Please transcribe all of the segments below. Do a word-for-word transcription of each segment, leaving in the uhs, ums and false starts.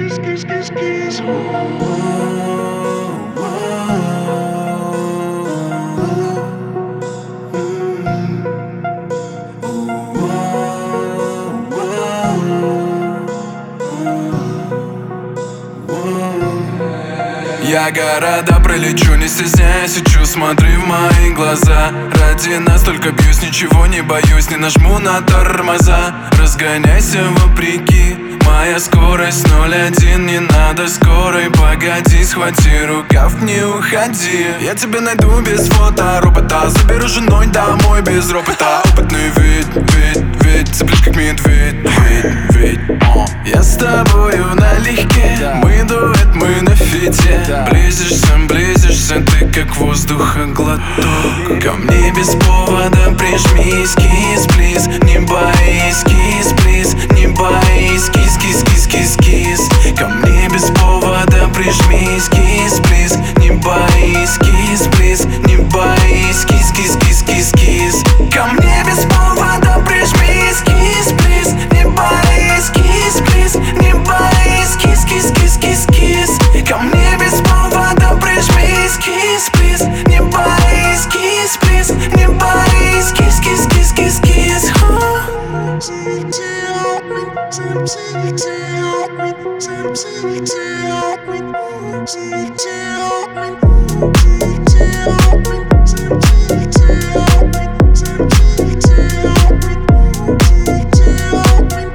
Я города пролечу, не стесняясь, учу, смотри в мои глаза. Ради нас только бьюсь, ничего не боюсь, не нажму на тормоза. Разгоняйся вопреки, моя скорость ноль один. Не надо скорой, погоди, схвати рукав, не уходи. Я тебя найду без фоторобота, заберу женой домой без ропота. Опытный вид, вид, вид, цепляешь как медведь, ведь, ведь, о. Я с тобою налегке, мы дуэт, мы на фите. Близишься, близишься, ты как воздуха глоток. Ко мне без повода прижмись, кис, плиз. Не боись, кис, плиз. Не боись, кис, кис, кис, кис, кис. Ко мне без повода прижмись, кис, плиз. Не боись, кис, плиз. Не боись, кис, кис, кис, кис, кис. Ко мне без повода прижмись, кис, плиз. Не боись, кис, плиз. Не боись, кис, кис, кис, кис, кис. Ко мне без повода прижмись, кис, плиз. Не боись, кис, плиз. Не боись, кис, кис, кис, кис, кис.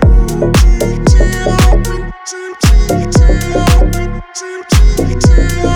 Take